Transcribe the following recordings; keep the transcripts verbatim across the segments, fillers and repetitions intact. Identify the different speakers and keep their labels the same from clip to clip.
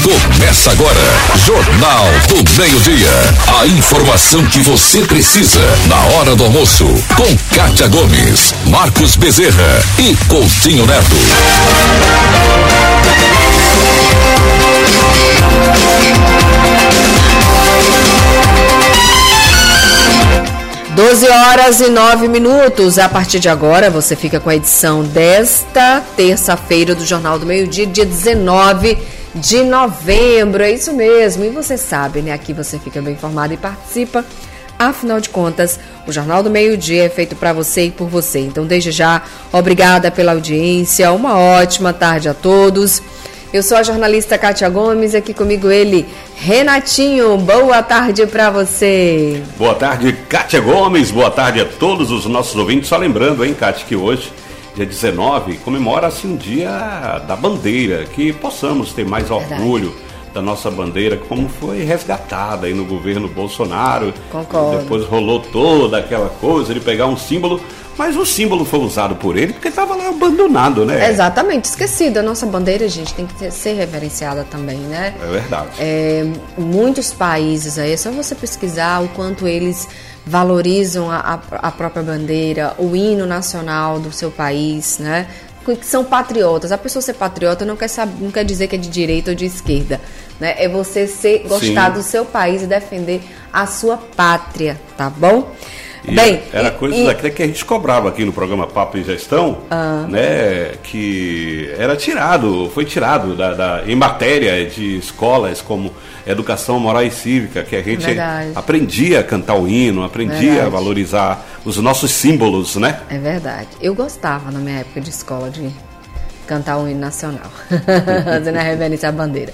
Speaker 1: Começa agora, Jornal do Meio-Dia. A informação que você precisa na hora do almoço, com Kátia Gomes, Marcos Bezerra e Coutinho Neto.
Speaker 2: doze horas e nove minutos. A partir de agora, você fica com a edição desta terça-feira do Jornal do Meio-Dia, dia dezenove de novembro. É isso mesmo. E você sabe, né? Aqui você fica bem informado e participa. Afinal de contas, o Jornal do Meio-Dia é feito para você e por você. Então, desde já, obrigada pela audiência. Uma ótima tarde a todos. Eu sou a jornalista Kátia Gomes, aqui comigo ele, Renatinho. Boa tarde para você.
Speaker 3: Boa tarde, Kátia Gomes. Boa tarde a todos os nossos ouvintes. Só lembrando, hein, Kátia, que hoje, dia dezenove, comemora-se um dia da bandeira, que possamos ter mais orgulho Verdade. da nossa bandeira, como foi resgatada aí no governo Bolsonaro.
Speaker 2: Concordo.
Speaker 3: Depois rolou toda aquela coisa de pegar um símbolo, mas o símbolo foi usado por ele porque estava lá abandonado, né?
Speaker 2: Exatamente, esquecido. A nossa bandeira, gente, tem que ter, ser reverenciada também, né?
Speaker 3: É verdade.
Speaker 2: É, muitos países aí, é só você pesquisar o quanto eles valorizam a, a, a própria bandeira, o hino nacional do seu país, né? Que são patriotas. A pessoa ser patriota não quer, saber, não quer dizer que é de direita ou de esquerda, né? É você ser, gostar Sim. do seu país e defender a sua pátria, tá bom?
Speaker 3: E
Speaker 2: Bem,
Speaker 3: era coisa e, daquela que a gente cobrava aqui no programa Papo e Gestão, ah. né, que era tirado, foi tirado da, da, em matéria de escolas como educação moral e cívica, que a gente Verdade. aprendia a cantar o hino, aprendia Verdade. a valorizar os nossos símbolos, né?
Speaker 2: É verdade. Eu gostava na minha época de escola de cantar o hino nacional, fazendo a reverência à bandeira.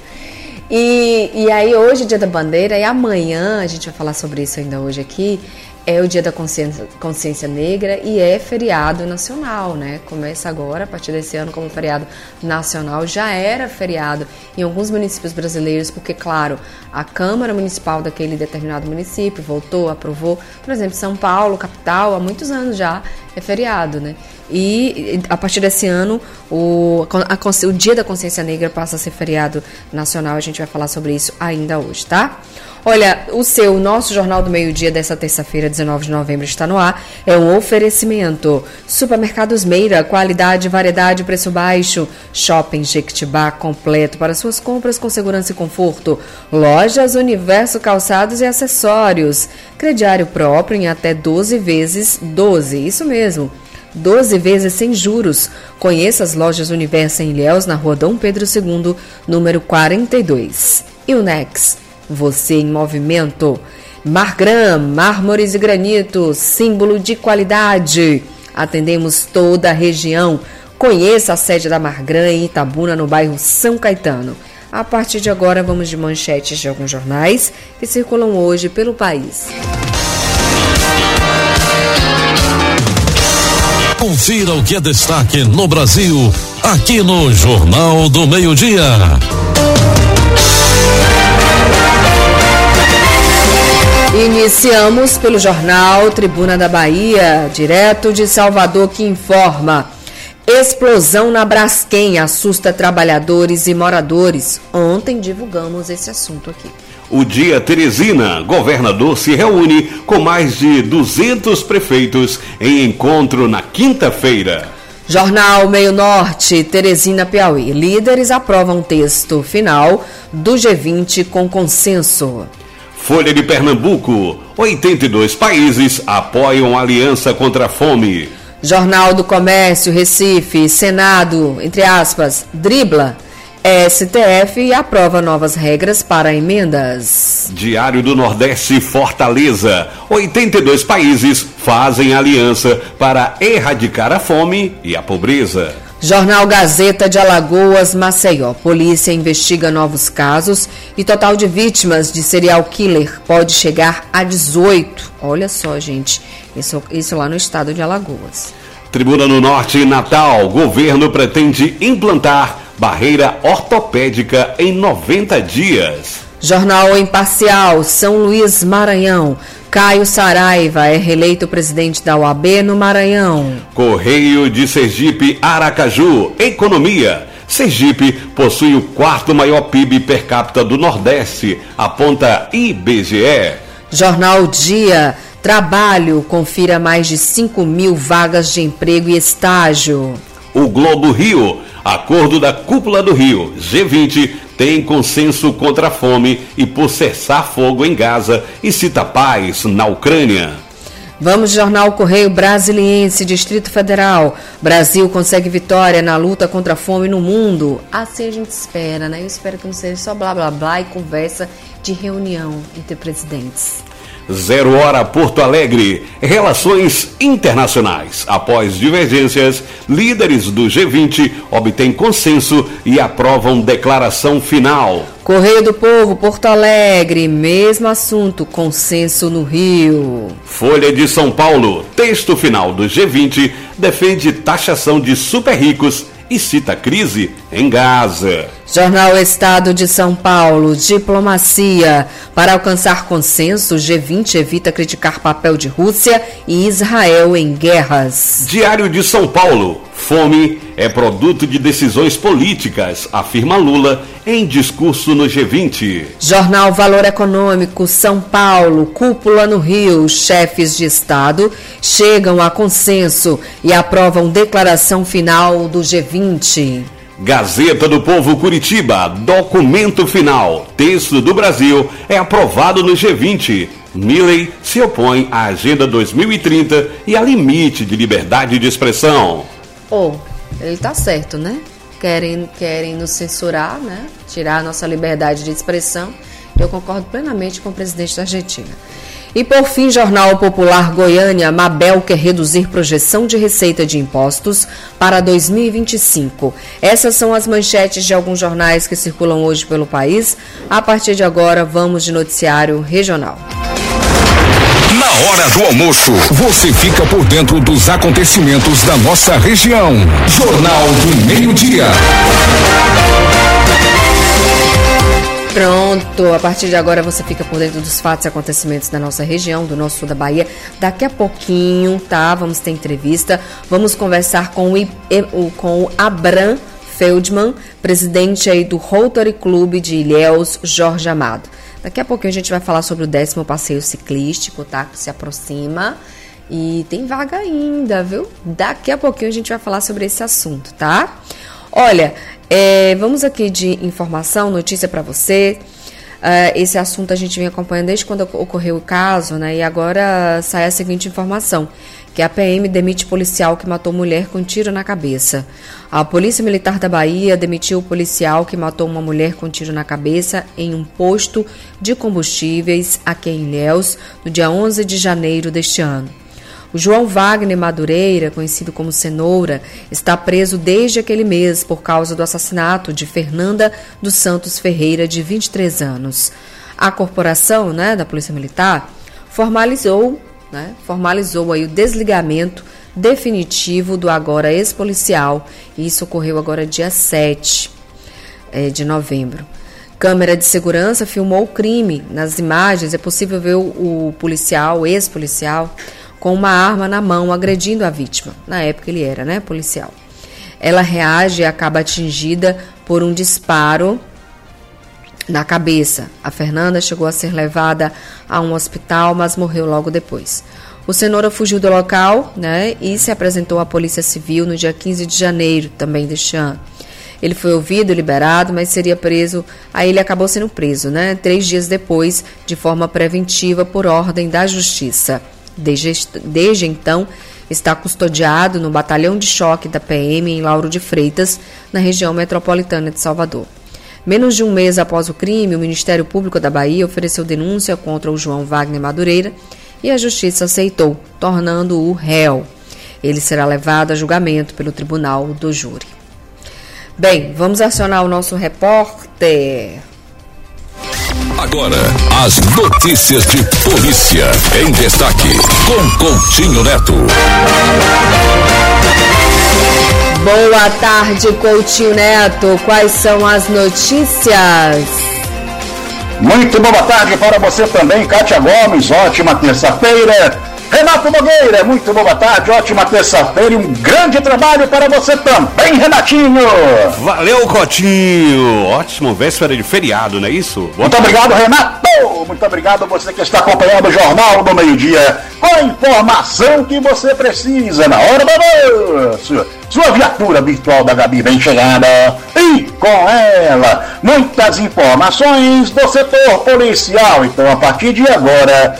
Speaker 2: E, e aí hoje é dia da bandeira e amanhã, a gente vai falar sobre isso ainda hoje aqui, é o dia da consciência, consciência negra e é feriado nacional, né? Começa agora, a partir desse ano, como feriado nacional. Já era feriado em alguns municípios brasileiros, porque, claro, a Câmara Municipal daquele determinado município votou, aprovou. Por exemplo, São Paulo, capital, há muitos anos já é feriado, né? E a partir desse ano, o, a, o Dia da Consciência Negra passa a ser feriado nacional. A gente vai falar sobre isso ainda hoje, tá? Olha, o seu, o nosso Jornal do Meio-Dia dessa terça-feira, dezenove de novembro, está no ar. É um oferecimento. Supermercados Meira, qualidade, variedade, preço baixo. Shopping Jequitibá, completo para suas compras com segurança e conforto. Lojas Universo Calçados e Acessórios. Crediário próprio em até doze vezes, doze, isso mesmo. doze vezes sem juros. Conheça as lojas Universo em Ilhéus, na rua Dom Pedro segundo, número quarenta e dois. E o Nex, você em movimento. Margram, mármores e granito, símbolo de qualidade. Atendemos toda a região. Conheça a sede da Margram em Itabuna, no bairro São Caetano. A partir de agora, vamos de manchetes de alguns jornais que circulam hoje pelo país.
Speaker 1: Confira o que é destaque no Brasil, aqui no Jornal do Meio-Dia.
Speaker 2: Iniciamos pelo jornal Tribuna da Bahia, direto de Salvador, que informa: explosão na Braskem assusta trabalhadores e moradores. Ontem divulgamos esse assunto aqui.
Speaker 3: O Dia Teresina, governador se reúne com mais de duzentos prefeitos em encontro na quinta-feira.
Speaker 2: Jornal Meio Norte, Teresina, Piauí. Líderes aprovam texto final do G vinte com consenso.
Speaker 3: Folha de Pernambuco, oitenta e dois países apoiam a aliança contra a fome.
Speaker 2: Jornal do Comércio, Recife, Senado, entre aspas, dribla S T F e aprova novas regras para emendas.
Speaker 3: Diário do Nordeste, Fortaleza, oitenta e dois países fazem aliança para erradicar a fome e a pobreza.
Speaker 2: Jornal Gazeta de Alagoas, Maceió. Polícia investiga novos casos e total de vítimas de serial killer pode chegar a dezoito. Olha só, gente, isso, isso lá no estado de Alagoas.
Speaker 3: Tribuna no Norte, Natal. Governo pretende implantar barreira ortopédica em noventa dias.
Speaker 2: Jornal Imparcial, São Luís, Maranhão. Caio Saraiva é reeleito presidente da O A B no Maranhão.
Speaker 3: Correio de Sergipe, Aracaju. Economia. Sergipe possui o quarto maior P I B per capita do Nordeste, aponta I B G E.
Speaker 2: Jornal Dia. Trabalho. Confira mais de cinco mil vagas de emprego e estágio.
Speaker 3: O Globo Rio. Acordo da Cúpula do Rio, G vinte, tem consenso contra a fome e por cessar fogo em Gaza e cita paz na Ucrânia.
Speaker 2: Vamos, Jornal Correio Brasiliense, Distrito Federal. Brasil consegue vitória na luta contra a fome no mundo. Assim a gente espera, né? Eu espero que não seja só blá blá blá e conversa de reunião entre presidentes.
Speaker 3: Zero Hora Porto Alegre. Relações internacionais. Após divergências, líderes do G vinte obtêm consenso e aprovam declaração final.
Speaker 2: Correio do Povo, Porto Alegre, mesmo assunto, consenso no Rio.
Speaker 3: Folha de São Paulo, texto final do G vinte defende taxação de super ricos e cita crise em Gaza.
Speaker 2: Jornal Estado de São Paulo, diplomacia. Para alcançar consenso, G vinte evita criticar papel de Rússia e Israel em guerras.
Speaker 3: Diário de São Paulo, fome é produto de decisões políticas, afirma Lula em discurso no G vinte.
Speaker 2: Jornal Valor Econômico, São Paulo, cúpula no Rio, chefes de Estado chegam a consenso e aprovam declaração final do G vinte.
Speaker 3: Gazeta do Povo Curitiba, documento final, texto do Brasil é aprovado no G vinte. Milley se opõe à Agenda dois mil e trinta e a limite de liberdade de expressão.
Speaker 2: Oh, ele tá certo, né? Querem, querem nos censurar, né? Tirar a nossa liberdade de expressão. Eu concordo plenamente com o presidente da Argentina. E por fim, Jornal Popular Goiânia, Mabel quer reduzir projeção de receita de impostos para dois mil e vinte e cinco. Essas são as manchetes de alguns jornais que circulam hoje pelo país. A partir de agora, vamos de noticiário regional.
Speaker 1: Na hora do almoço, você fica por dentro dos acontecimentos da nossa região. Jornal do Meio-Dia.
Speaker 2: Pronto, a partir de agora você fica por dentro dos fatos e acontecimentos da nossa região, do nosso sul da Bahia. Daqui a pouquinho, tá? Vamos ter entrevista. Vamos conversar com o, com o Abram Feldman, presidente aí do Rotary Clube de Ilhéus, Jorge Amado. Daqui a pouquinho a gente vai falar sobre o décimo passeio ciclístico, tá? Que se aproxima. E tem vaga ainda, viu? Daqui a pouquinho a gente vai falar sobre esse assunto, tá? Olha, é, vamos aqui de informação, notícia para você. Uh, esse assunto a gente vem acompanhando desde quando ocorreu o caso, né? E agora sai a seguinte informação, que a P M demite policial que matou mulher com tiro na cabeça. A Polícia Militar da Bahia demitiu o policial que matou uma mulher com tiro na cabeça em um posto de combustíveis aqui em Ilhéus, no dia onze de janeiro deste ano. O João Wagner Madureira, conhecido como Cenoura, está preso desde aquele mês por causa do assassinato de Fernanda dos Santos Ferreira, de vinte e três anos. A corporação, né, da Polícia Militar formalizou, né, formalizou aí o desligamento definitivo do agora ex-policial, e isso ocorreu agora dia sete é, de novembro. Câmera de segurança filmou o crime. Nas imagens é possível ver o, o policial, o ex-policial, com uma arma na mão, agredindo a vítima. Na época ele era, né, policial. Ela reage e acaba atingida por um disparo na cabeça. A Fernanda chegou a ser levada a um hospital, mas morreu logo depois. O Cenoura fugiu do local, né, e se apresentou à Polícia Civil no dia quinze de janeiro, também deste ano. Ele foi ouvido e liberado, mas seria preso, aí ele acabou sendo preso, né, três dias depois, de forma preventiva, por ordem da Justiça. Desde, desde então, está custodiado no batalhão de choque da P M em Lauro de Freitas, na região metropolitana de Salvador. Menos de um mês após o crime, o Ministério Público da Bahia ofereceu denúncia contra o João Wagner Madureira e a Justiça aceitou, tornando-o réu. Ele será levado a julgamento pelo Tribunal do Júri. Bem, vamos acionar o nosso repórter.
Speaker 1: Agora, as notícias de polícia em destaque, com Coutinho Neto.
Speaker 2: Boa tarde, Coutinho Neto. Quais são as notícias?
Speaker 4: Muito boa tarde para você também, Kátia Gomes. Ótima terça-feira. Renato Nogueira, muito boa tarde, ótima terça-feira e um grande trabalho para você também, Renatinho.
Speaker 3: Valeu, Cotinho. Ótimo, véspera de feriado, não é isso?
Speaker 4: Muito obrigado, Renato. Muito obrigado a você que está acompanhando o Jornal do Meio-Dia com a informação que você precisa na hora do almoço. Sua viatura virtual da Gabi vem chegada e com ela muitas informações do setor policial. Então, a partir de agora,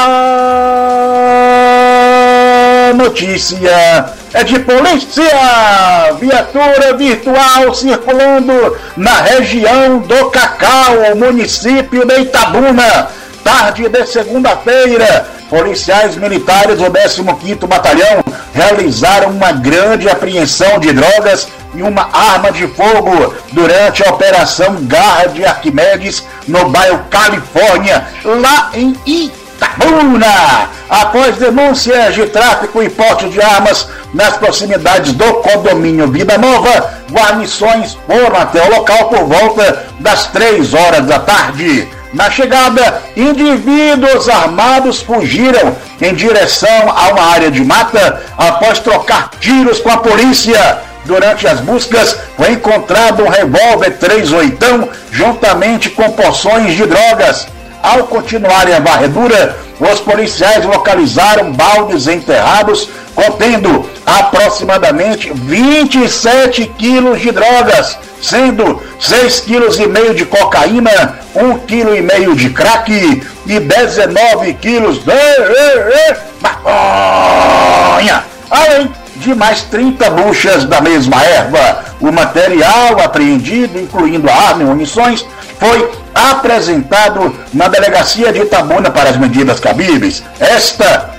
Speaker 4: a notícia é de polícia. Viatura virtual circulando na região do Cacau, município de Itabuna. Tarde de segunda-feira, policiais militares do décimo quinto Batalhão realizaram uma grande apreensão de drogas e uma arma de fogo durante a Operação Garra de Arquimedes, no bairro Califórnia, lá em Itabuna. Após denúncias de tráfico e porte de armas nas proximidades do condomínio Vida Nova, guarnições foram até o local por volta das três horas da tarde. Na chegada, indivíduos armados fugiram em direção a uma área de mata após trocar tiros com a polícia. Durante as buscas, foi encontrado um revólver três oitão juntamente com porções de drogas. Ao continuarem a varredura, os policiais localizaram baldes enterrados contendo aproximadamente vinte e sete quilos de drogas, sendo seis vírgula cinco quilos de cocaína, um vírgula cinco quilos de crack e dezenove quilos de maconha, além de mais trinta buchas da mesma erva. O material apreendido, incluindo a arma e munições, foi apresentado na delegacia de Itabuna para as medidas cabíveis. Esta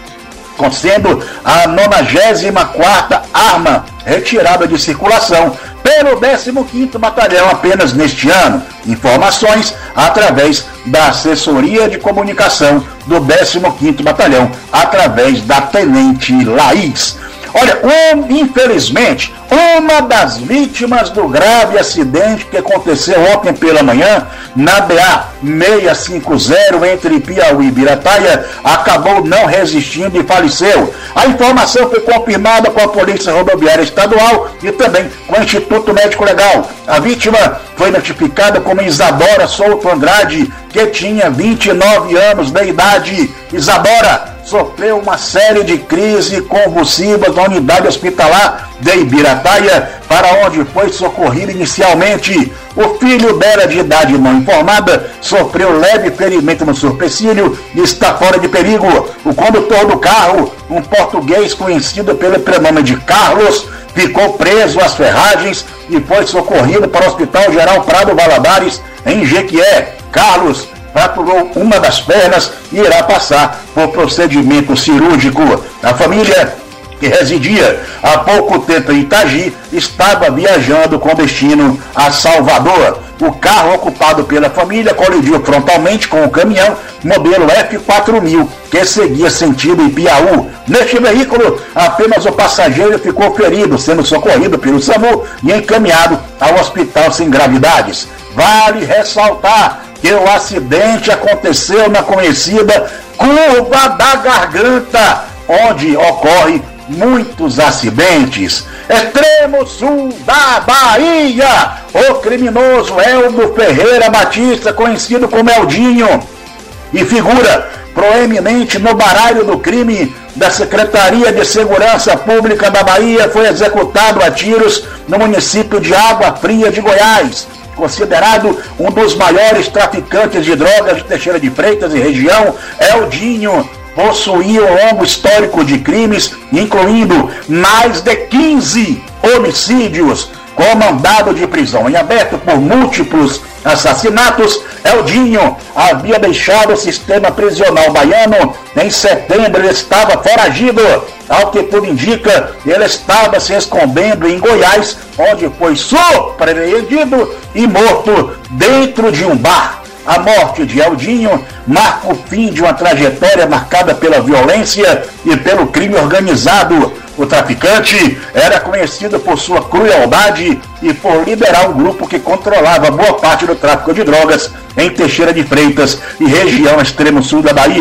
Speaker 4: sendo a nonagésima quarta arma retirada de circulação pelo décimo quinto Batalhão apenas neste ano. Informações através da assessoria de comunicação do décimo quinto Batalhão, através da Tenente Laís. Olha, um, infelizmente, uma das vítimas do grave acidente que aconteceu ontem pela manhã na B A seiscentos e cinquenta entre Piauí e Birataia acabou não resistindo e faleceu. A informação foi confirmada com a Polícia Rodoviária Estadual e também com o Instituto Médico Legal. A vítima foi notificada como Isadora Souto Andrade, que tinha vinte e nove anos de idade. Isadora sofreu uma série de crises convulsivas na unidade hospitalar de Ibirataia, para onde foi socorrida inicialmente. O filho dela, de idade não informada, sofreu leve ferimento no supercílio e está fora de perigo. O condutor do carro, um português conhecido pelo prenome de Carlos, ficou preso às ferragens e foi socorrido para o Hospital Geral Prado Valadares, em Jequié. Carlos fraturou uma das pernas e irá passar por procedimento cirúrgico. A família, que residia há pouco tempo em Itagi, estava viajando com destino a Salvador. O carro ocupado pela família colidiu frontalmente com o caminhão modelo F quatro mil, que seguia sentido Ipiaú. Neste veículo, apenas o passageiro ficou ferido, sendo socorrido pelo SAMU e encaminhado ao hospital sem gravidades. Vale ressaltar que o acidente aconteceu na conhecida Curva da Garganta, onde ocorre muitos acidentes. Extremo sul da Bahia, o criminoso Eldo Ferreira Batista, conhecido como Eldinho, e figura proeminente no baralho do crime da Secretaria de Segurança Pública da Bahia, foi executado a tiros no município de Água Fria de Goiás. Considerado um dos maiores traficantes de drogas de Teixeira de Freitas e região, Eldinho possuía um longo histórico de crimes, incluindo mais de quinze homicídios, com mandado de prisão em aberto por múltiplos assassinatos. Eldinho havia deixado o sistema prisional baiano. Em setembro ele estava foragido. Ao que tudo indica, ele estava se escondendo em Goiás, onde foi surpreendido e morto dentro de um bar. A morte de Eldinho marca o fim de uma trajetória marcada pela violência e pelo crime organizado. O traficante era conhecido por sua crueldade e por liderar um grupo que controlava boa parte do tráfico de drogas em Teixeira de Freitas e região extremo sul da Bahia.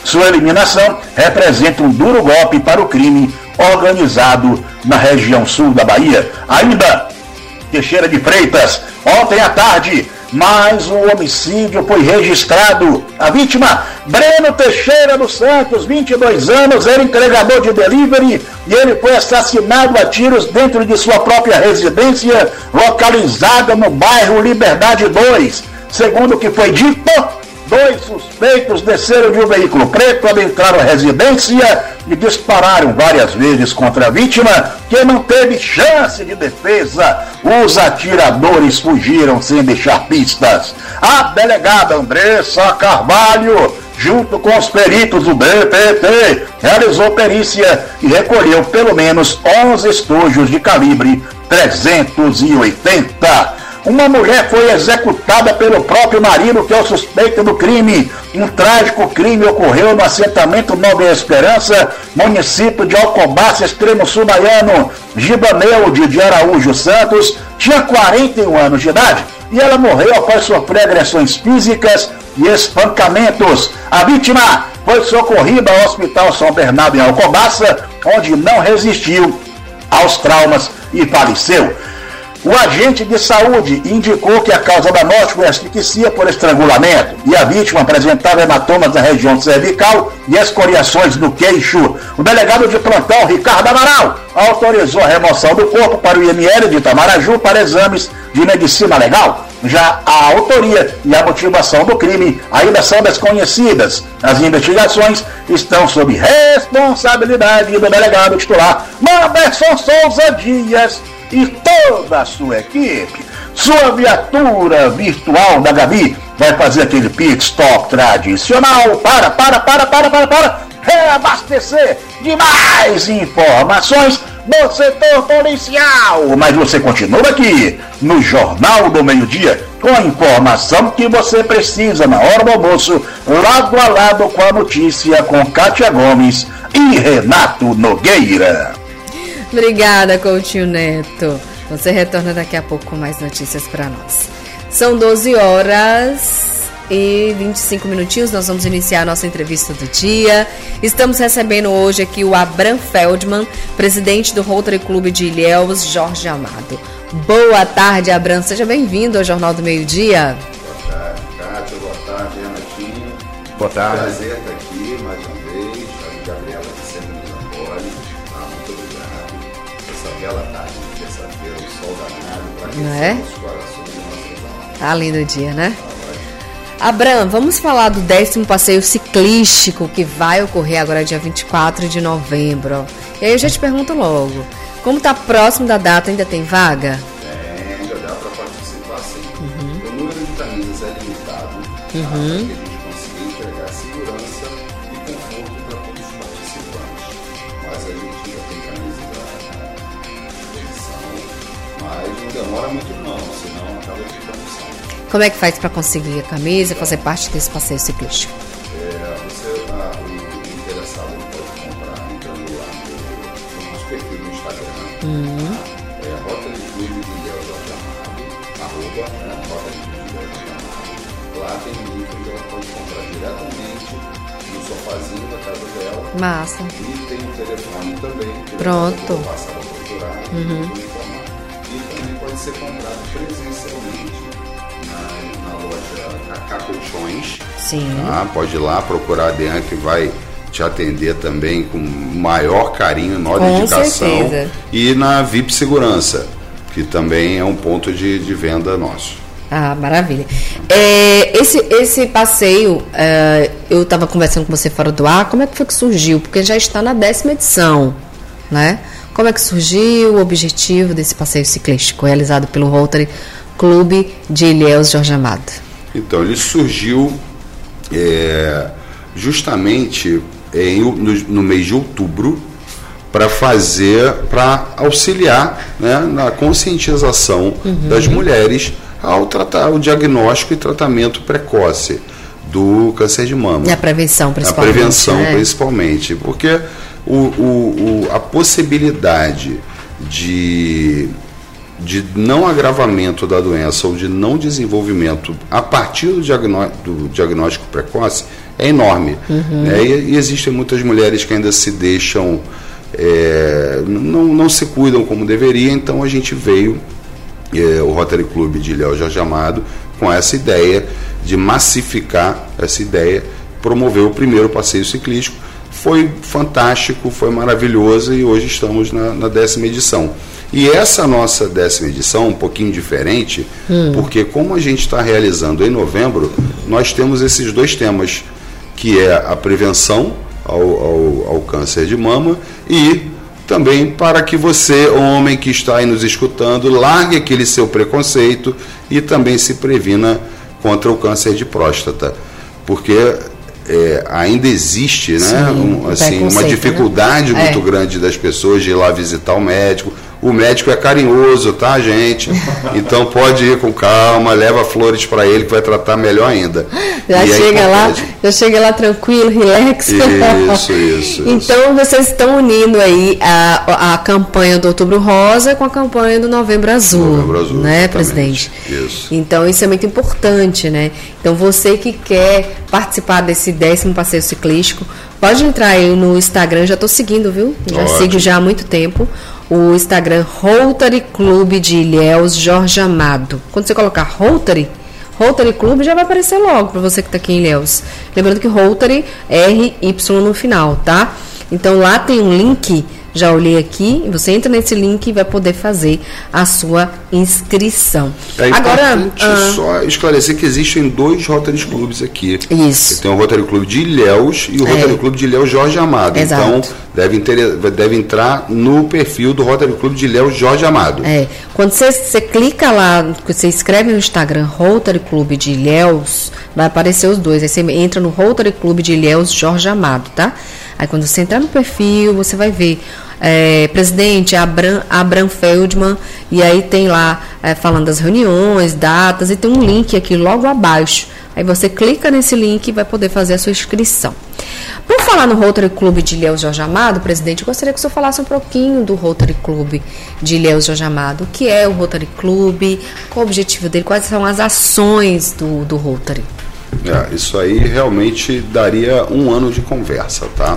Speaker 4: Sua eliminação representa um duro golpe para o crime organizado na região sul da Bahia. Ainda, Teixeira de Freitas, ontem à tarde, mais um homicídio foi registrado. A vítima, Breno Teixeira dos Santos, vinte e dois anos, era entregador de delivery e ele foi assassinado a tiros dentro de sua própria residência, localizada no bairro Liberdade dois. Segundo o que foi dito, dois suspeitos desceram de um veículo preto, adentraram a residência e dispararam várias vezes contra a vítima, que não teve chance de defesa. Os atiradores fugiram sem deixar pistas. A delegada Andressa Carvalho, junto com os peritos do B P T, realizou perícia e recolheu pelo menos onze estojos de calibre trezentos e oitenta. Uma mulher foi executada pelo próprio marido, que é o suspeito do crime. Um trágico crime ocorreu no assentamento Nova Esperança, município de Alcobaça, extremo sul baiano. Gibaneude de Araújo Santos tinha quarenta e um anos de idade e ela morreu após sofrer agressões físicas e espancamentos. A vítima foi socorrida ao Hospital São Bernardo em Alcobaça, onde não resistiu aos traumas e faleceu. O agente de saúde indicou que a causa da morte foi asfixia por estrangulamento e a vítima apresentava hematomas na região cervical e escoriações no queixo. O delegado de plantão, Ricardo Amaral, autorizou a remoção do corpo para o I M L de Itamaraju para exames de medicina legal. Já a autoria e a motivação do crime ainda são desconhecidas. As investigações estão sob responsabilidade do delegado titular Manderson Souza Dias e toda a sua equipe. Sua viatura virtual da Gavi vai fazer aquele pit stop tradicional para, para, para, para, para, para reabastecer de mais informações do setor policial. Mas você continua aqui no Jornal do Meio-Dia com a informação que você precisa na hora do almoço, lado a lado com a notícia, com Kátia Gomes e Renato Nogueira.
Speaker 2: Obrigada, Coutinho Neto. Você retorna daqui a pouco com mais notícias para nós. São doze horas e vinte e cinco minutinhos. Nós vamos iniciar a nossa entrevista do dia. Estamos recebendo hoje aqui o Abram Feldman, presidente do Rotary Clube de Ilhéus, Jorge Amado. Boa tarde, Abram. Seja bem-vindo ao Jornal do Meio-Dia.
Speaker 5: Boa tarde, Kátia. Boa tarde, Renatinho.
Speaker 3: Boa tarde.
Speaker 5: Prazer estar aqui mais uma vez. A Gabriela que sempre nos acolhe. Ah, muito obrigado. Essa bela tarde de terça-feira, o sol danado, para aquecer nossos corações e nossas almas.
Speaker 2: Tá lindo o dia, né? Abram, vamos falar do décimo passeio ciclístico que vai ocorrer agora dia vinte e quatro de novembro. E aí eu já te pergunto logo, como está próximo da data, ainda tem vaga?
Speaker 5: É, ainda dá para participar sim. Uhum. O número de camisas é limitado,
Speaker 2: uhum.
Speaker 5: Tá, para que a gente consiga entregar segurança e conforto para todos os participantes. Mas a gente ainda tem camisas à disposição, mas não demora muito não, senão acaba ficando sem.
Speaker 2: Como é que faz para conseguir a camisa e fazer parte desse passeio ciclístico?
Speaker 5: É, você, a, o interessado pode comprar entrando lá no, no nosso perfil no Instagram. Uhum. Tá? É Rotary Clube de Ilhéus Jorge Amado, arroba, né, Rotary Clube de Ilhéus Jorge Amado. Lá tem um link onde ela pode comprar diretamente no sofazinho da casa dela.
Speaker 2: Massa.
Speaker 5: E tem um telefone também. Que
Speaker 2: Pronto.
Speaker 5: Ela passar a procurar e
Speaker 2: uhum.
Speaker 5: informar. E também pode ser comprado presencialmente na, na loja Cacá Colchões.
Speaker 2: Sim.
Speaker 5: Tá? Pode ir lá procurar a Dean, que vai te atender também com maior carinho, maior
Speaker 2: com
Speaker 5: dedicação.
Speaker 2: Certeza.
Speaker 5: E na V I P Segurança, que também é um ponto de, de venda nosso.
Speaker 2: Ah, maravilha. É, esse, esse passeio, é, eu estava conversando com você fora do ar, como é que foi que surgiu? Porque já está na décima edição, né? Como é que surgiu o objetivo desse passeio ciclístico realizado pelo Rotary Clube de Ilhéus Jorge Amado?
Speaker 5: Então, ele surgiu é, justamente em, no, no mês de outubro para fazer, para auxiliar, né, na conscientização uhum. das mulheres ao tratar o diagnóstico e tratamento precoce do câncer de mama.
Speaker 2: E a prevenção, principalmente.
Speaker 5: A prevenção,
Speaker 2: né?
Speaker 5: principalmente, porque o, o, o, a possibilidade de de não agravamento da doença ou de não desenvolvimento a partir do, diagnó do diagnóstico precoce é enorme. Uhum. Né? E, e existem muitas mulheres que ainda se deixam, é, não, não se cuidam como deveria, então a gente veio, é, o Rotary Club de Ilhéus Jorge Amado, com essa ideia de massificar essa ideia, promover o primeiro passeio ciclístico. Foi fantástico, foi maravilhoso e hoje estamos na, na décima edição. E essa nossa décima edição, um pouquinho diferente, hum. porque como a gente está realizando em novembro, nós temos esses dois temas, que é a prevenção ao, ao, ao câncer de mama e também para que você, homem que está aí nos escutando, largue aquele seu preconceito e também se previna contra o câncer de próstata, porque é, ainda existe, né, Sim, um, assim, uma dificuldade, né? muito é. grande das pessoas de ir lá visitar o médico. O médico é carinhoso, tá, gente? Então pode ir com calma, leva flores para ele que vai tratar melhor ainda.
Speaker 2: Já e chega lá, já chega lá tranquilo, relax.
Speaker 5: Isso, isso.
Speaker 2: Então isso. Vocês estão unindo aí a, a campanha do Outubro Rosa com a campanha do Novembro Azul,
Speaker 5: Novembro Azul,
Speaker 2: né, presidente?
Speaker 5: Isso.
Speaker 2: Então isso é muito importante, né? Então você que quer participar desse décimo passeio ciclístico, pode entrar aí no Instagram, já estou seguindo, viu? Já Ótimo. sigo já há muito tempo. O Instagram Rotary Clube de Ilhéus Jorge Amado. Quando você colocar Rotary, Rotary Clube, já vai aparecer logo para você que está aqui em Ilhéus. Lembrando que Rotary, R Y no final, tá? Então lá tem um link, já olhei aqui, você entra nesse link e vai poder fazer a sua inscrição.
Speaker 5: É importante Agora, só esclarecer que existem dois Rotary Clubes aqui.
Speaker 2: Isso.
Speaker 5: Tem o Rotary Clube de Ilhéus e o Rotary é. Clube de Ilhéus Jorge Amado.
Speaker 2: Exato.
Speaker 5: Então, deve, inter... deve entrar no perfil do Rotary Clube de Ilhéus Jorge Amado.
Speaker 2: É. Quando você, você clica lá, você escreve no Instagram Rotary Clube de Ilhéus, vai aparecer os dois. Aí você entra no Rotary Clube de Ilhéus Jorge Amado, tá? Aí quando você entrar no perfil, você vai ver é, presidente Abram, Abram Feldman, e aí tem lá é, falando das reuniões, datas, e tem um link aqui logo abaixo. Aí você clica nesse link e vai poder fazer a sua inscrição. Por falar no Rotary Clube de Ilhéus Jorge Amado, presidente, eu gostaria que o senhor falasse um pouquinho do Rotary Clube de Ilhéus Jorge Amado. O que é o Rotary Clube? Qual o objetivo dele? Quais são as ações do, do Rotary?
Speaker 5: É, isso aí realmente daria um ano de conversa, tá?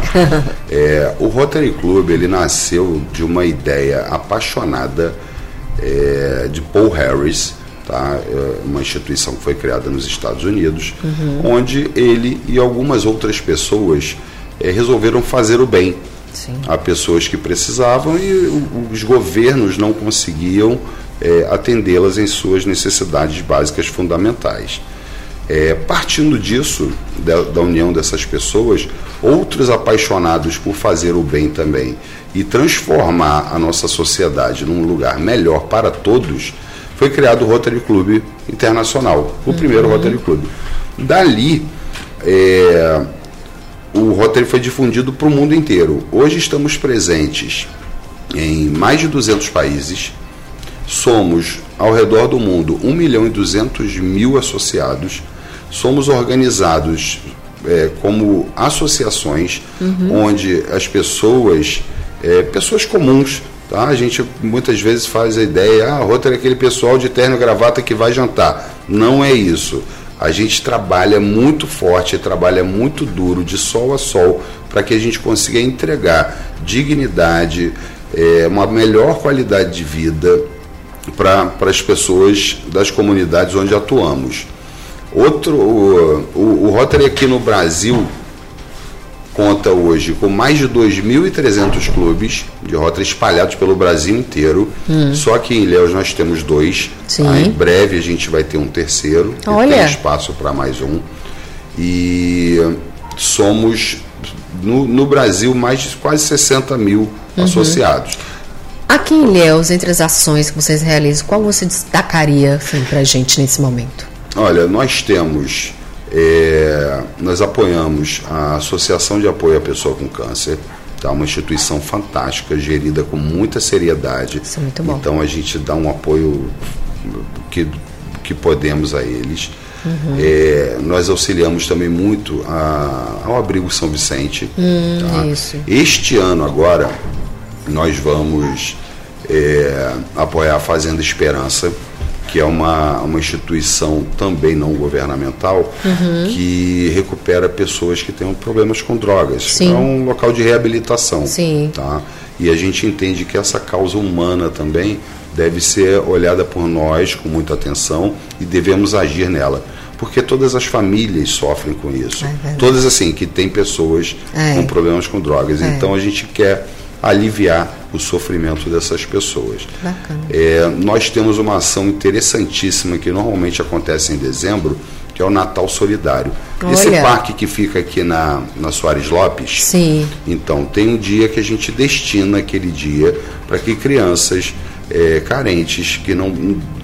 Speaker 5: é, o Rotary Club, ele nasceu de uma ideia apaixonada é, de Paul Harris, tá? É uma instituição que foi criada nos Estados Unidos, uhum. onde ele e algumas outras pessoas é, resolveram fazer o bem Sim. a pessoas que precisavam e os governos não conseguiam é, atendê-las em suas necessidades básicas fundamentais. É, partindo disso, da, da união dessas pessoas, outros apaixonados por fazer o bem também e transformar a nossa sociedade num lugar melhor para todos, foi criado o Rotary Club Internacional, o uhum. primeiro Rotary Club. Dali, é, o Rotary foi difundido para o mundo inteiro. Hoje estamos presentes em mais de duzentos países, somos, ao redor do mundo, um milhão e duzentos mil associados. Somos organizados é, como associações, uhum. onde as pessoas, é, pessoas comuns, tá? A gente muitas vezes faz a ideia, ah, Rotary é aquele pessoal de terno e gravata que vai jantar. Não é isso. A gente trabalha muito forte, trabalha muito duro, de sol a sol, para que a gente consiga entregar dignidade, é, uma melhor qualidade de vida para as pessoas das comunidades onde atuamos. Outro, o, o, o Rotary aqui no Brasil conta hoje com mais de dois mil e trezentos clubes de Rotary espalhados pelo Brasil inteiro. Hum. Só que em Ilhéus nós temos dois. Tá? Em breve a gente vai ter um terceiro.
Speaker 2: Olha.
Speaker 5: Tem espaço para mais um. E somos, no, no Brasil, mais de quase sessenta mil uhum. associados.
Speaker 2: Aqui em Ilhéus, entre as ações que vocês realizam, qual você destacaria assim, para a gente nesse momento?
Speaker 5: Olha, nós temos, é, nós apoiamos a Associação de Apoio à Pessoa com Câncer, tá? Uma instituição fantástica, gerida com muita seriedade.
Speaker 2: Isso é muito bom.
Speaker 5: Então a gente dá um apoio que, que podemos a eles. Uhum. É, nós auxiliamos também muito a, ao Abrigo São Vicente.
Speaker 2: Hum,
Speaker 5: tá?
Speaker 2: Isso.
Speaker 5: Este ano agora, nós vamos é, apoiar a Fazenda Esperança, que é uma, uma instituição também não governamental, uhum. que recupera pessoas que têm problemas com drogas. Sim. É um local de reabilitação. Sim. Tá? E a gente entende que essa causa humana também deve ser olhada por nós com muita atenção e devemos agir nela. Porque todas as famílias sofrem com isso. É todas, assim, que tem pessoas é. com problemas com drogas. É. Então a gente quer aliviar o sofrimento dessas pessoas. É, nós temos uma ação interessantíssima que normalmente acontece em dezembro, que é o Natal Solidário. Olha. Esse parque que fica aqui na, na Soares Lopes, Sim. então tem um dia que a gente destina aquele dia para que crianças é, carentes que não,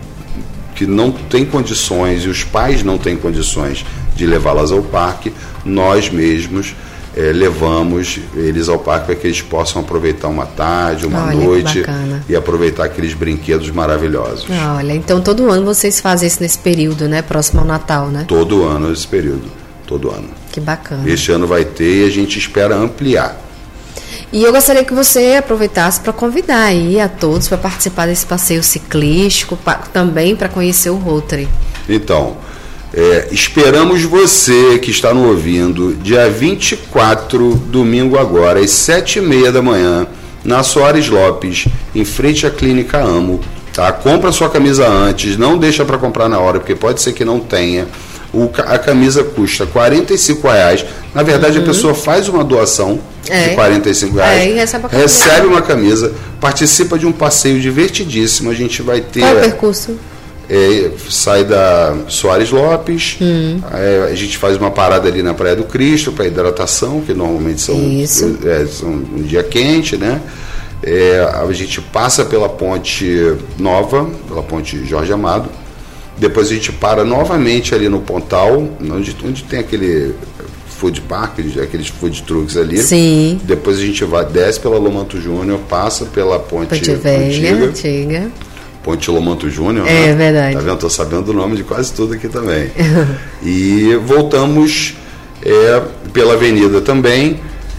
Speaker 5: que não têm condições e os pais não têm condições de levá-las ao parque, nós mesmos É, levamos eles ao parque para que eles possam aproveitar uma tarde, uma Olha, noite e aproveitar aqueles brinquedos maravilhosos.
Speaker 2: Olha, então todo ano vocês fazem isso nesse período, né? Próximo ao Natal, né?
Speaker 5: Todo ano esse período, todo ano.
Speaker 2: Que bacana.
Speaker 5: Este ano vai ter e a gente espera ampliar.
Speaker 2: E eu gostaria que você aproveitasse para convidar aí a todos para participar desse passeio ciclístico, pra, também para conhecer o Rotary.
Speaker 5: Então, É, esperamos você que está nos ouvindo dia vinte e quatro, domingo agora, às sete e meia da manhã, na Soares Lopes, em frente à Clínica Amo. Tá? Compra sua camisa antes, não deixa para comprar na hora, porque pode ser que não tenha. O, a camisa custa quarenta e cinco reais. Na verdade, uhum. a pessoa faz uma doação é. de quarenta e cinco reais, é, recebe, recebe uma camisa, participa de um passeio divertidíssimo. A gente vai ter...
Speaker 2: Qual é o percurso?
Speaker 5: É, sai da Soares Lopes, hum. é, a gente faz uma parada ali na Praia do Cristo para hidratação, que normalmente são, é, são um dia quente, né? É, a gente passa pela Ponte Nova, pela Ponte Jorge Amado, depois a gente para novamente ali no Pontal, onde, onde tem aquele food park, aqueles food trucks ali. Sim. Depois a gente vai, desce pela Lomanto Júnior, passa pela Ponte,
Speaker 2: Ponte Velha, antiga. antiga.
Speaker 5: Ponte Lomanto Júnior,
Speaker 2: é,
Speaker 5: né?
Speaker 2: verdade.
Speaker 5: Tá vendo? Tô sabendo o nome de quase tudo aqui também. E voltamos é, pela avenida também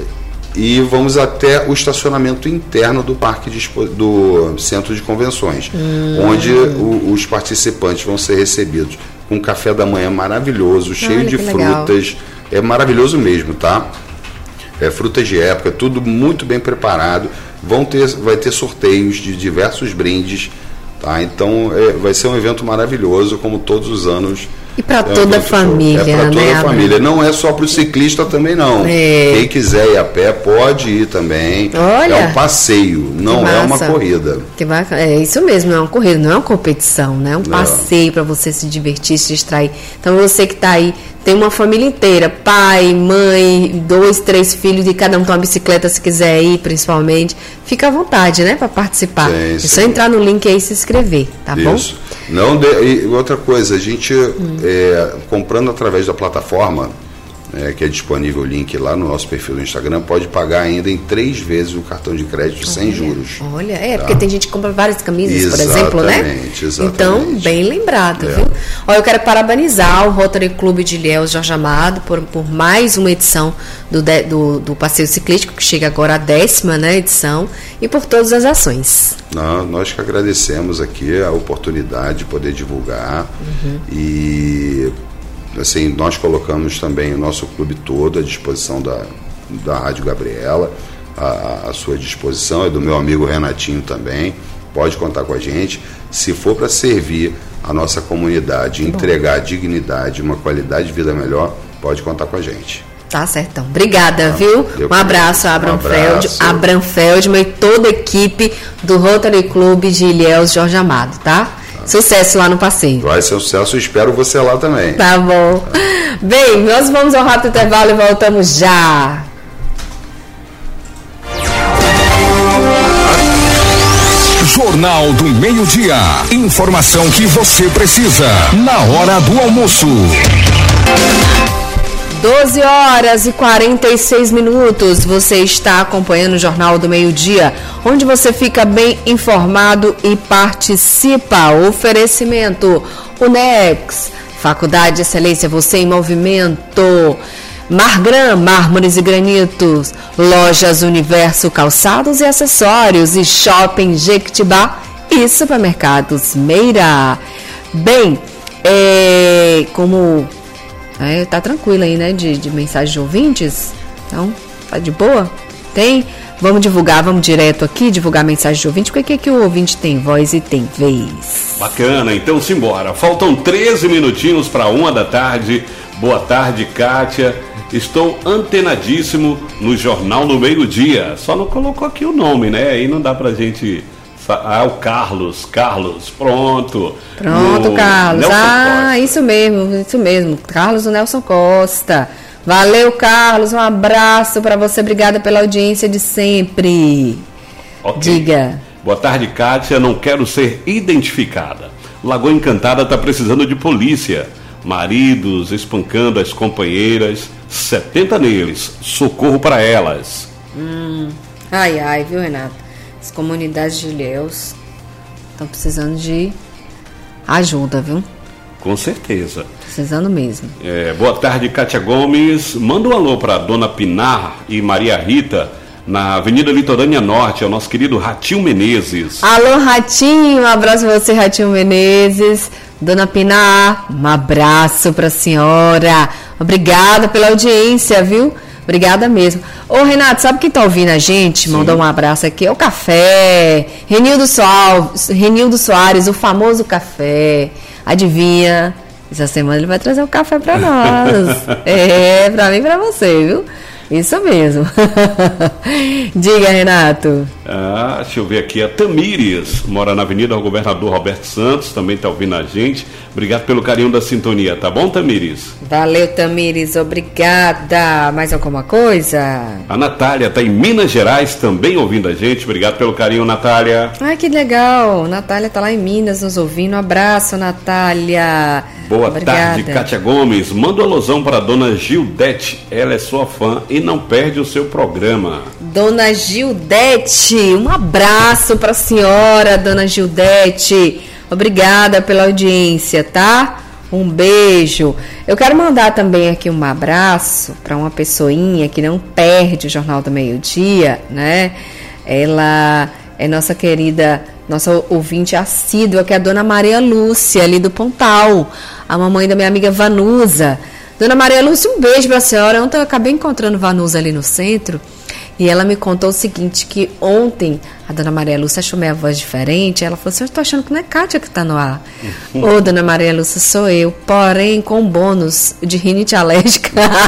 Speaker 5: e vamos até o estacionamento interno do parque de, do centro de convenções, hum. onde o, os participantes vão ser recebidos com um café da manhã maravilhoso, cheio Olha, de frutas. Legal. É maravilhoso mesmo, tá? É, frutas de época, tudo muito bem preparado. Vão ter, vai ter sorteios de diversos brindes. Tá, então é, vai ser um evento maravilhoso, como todos os anos.
Speaker 2: E para é toda a família,
Speaker 5: é para toda
Speaker 2: né,
Speaker 5: a família. Não é só para o ciclista também, não. É. Quem quiser ir a pé pode ir também.
Speaker 2: Olha,
Speaker 5: é um passeio, não é uma corrida.
Speaker 2: Que bacana. É isso mesmo, não é uma corrida, não é uma competição, né? É um passeio para você se divertir, se distrair. Então você que está aí, tem uma família inteira, pai, mãe, dois, três filhos, e cada um tem uma bicicleta se quiser ir, principalmente. Fica à vontade, né, para participar. Sim, é só entrar no link aí e se inscrever, tá Isso. bom?
Speaker 5: Não de, e outra coisa, a gente hum. é, comprando através da plataforma, é, que é disponível o link lá no nosso perfil do Instagram, pode pagar ainda em três vezes o cartão de crédito olha, sem juros.
Speaker 2: Olha, é, tá? Porque tem gente que compra várias camisas, exatamente, por exemplo, né? Exatamente. Então, bem lembrado, é. viu? Olha, eu quero parabenizar o Rotary Clube de Ilhéus Jorge Amado por, por mais uma edição do, do, do passeio ciclístico, que chega agora à décima, né, edição, e por todas as ações.
Speaker 5: Não, nós que agradecemos aqui a oportunidade de poder divulgar uhum. e... Assim, nós colocamos também o nosso clube todo à disposição da, da Rádio Gabriela, à, à sua disposição, e do meu amigo Renatinho também. Pode contar com a gente. Se for para servir a nossa comunidade, Bom. entregar dignidade, uma qualidade de vida melhor, pode contar com a gente.
Speaker 2: Tá certo, então. Obrigada, tá, viu? Um abraço a Abraham, um Feld, Abraham Feldman e toda a equipe do Rotary Clube de Ilhéus Jorge Amado, tá? Sucesso lá no passeio.
Speaker 5: Vai ser um sucesso, espero você lá também.
Speaker 2: Tá bom. Bem, nós vamos ao rápido intervalo e voltamos já.
Speaker 1: Jornal do Meio-Dia. Informação que você precisa na hora do almoço.
Speaker 2: doze horas e quarenta e seis minutos, você está acompanhando o Jornal do Meio-Dia, onde você fica bem informado e participa. Oferecimento Unex, Faculdade de Excelência, você em movimento. Margran, mármores e granitos, Lojas Universo Calçados e Acessórios e Shopping Jequitibá e Supermercados Meira. Bem, é, como é, tá tranquilo aí, né, de, de mensagem de ouvintes, então tá de boa? Tem? Vamos divulgar, vamos direto aqui, divulgar a mensagem de ouvinte, porque aqui o ouvinte tem voz e tem vez.
Speaker 3: Bacana, então simbora. Faltam treze minutinhos para uma da tarde. Boa tarde, Kátia. Estou antenadíssimo no Jornal do Meio-Dia. Só não colocou aqui o nome, né? Aí não dá pra gente... Ah, o Carlos, Carlos, pronto.
Speaker 2: Pronto, no Carlos. Nelson ah, Costa. Isso mesmo, isso mesmo. Carlos do Nelson Costa. Valeu, Carlos, um abraço para você, obrigada pela audiência de sempre.
Speaker 3: Okay.
Speaker 2: Diga.
Speaker 3: Boa tarde, Kátia, não quero ser identificada. Lagoa Encantada está precisando de polícia. Maridos espancando as companheiras, setenta neles, socorro para elas.
Speaker 2: Hum. Ai, ai, viu, Renato? As comunidades de Ilhéus estão precisando de ajuda, viu?
Speaker 3: Com certeza.
Speaker 2: Precisando mesmo.
Speaker 3: É, boa tarde, Kátia Gomes. Manda um alô para Dona Pinar e Maria Rita, na Avenida Litorânea Norte, é o nosso querido Ratinho Menezes.
Speaker 2: Alô, Ratinho, um abraço para você, Ratinho Menezes. Dona Pinar, um abraço para a senhora. Obrigada pela audiência, viu? Obrigada mesmo. Ô, Renato, sabe quem tá ouvindo a gente? Sim. Mandou um abraço aqui. É o Café. Renildo Soares, Renildo Soares, o famoso Café. Adivinha? Essa semana ele vai trazer um café para nós. É, para mim e para você, viu? Isso mesmo. Diga, Renato.
Speaker 3: Ah, deixa eu ver aqui. A Tamires mora na Avenida Governador Roberto Santos, também está ouvindo a gente. Obrigado pelo carinho da sintonia, tá bom, Tamires?
Speaker 2: Valeu, Tamires, obrigada. Mais alguma coisa?
Speaker 3: A Natália está em Minas Gerais, também ouvindo a gente. Obrigado pelo carinho, Natália.
Speaker 2: Ai, que legal. Natália está lá em Minas nos ouvindo. Um abraço, Natália.
Speaker 3: Boa
Speaker 2: obrigada.
Speaker 3: tarde, Kátia Gomes. Manda um alusão para a dona Gildete. Ela é sua fã e não perde o seu programa.
Speaker 2: Dona Gildete, um abraço para a senhora, dona Gildete. Obrigada pela audiência, tá? Um beijo. Eu quero mandar também aqui um abraço para uma pessoinha que não perde o Jornal do Meio-Dia, né? Ela é nossa querida, nossa ouvinte assídua, que é a dona Maria Lúcia, ali do Pontal, a mamãe da minha amiga Vanusa. Dona Maria Lúcia, um beijo para a senhora. Ontem eu acabei encontrando Vanusa ali no centro e ela me contou o seguinte, que ontem a dona Maria Lúcia achou minha voz diferente. Ela falou assim, eu estou achando que não é Kátia que está no ar. Ô, dona Maria Lúcia, sou eu, porém com bônus de rinite alérgica.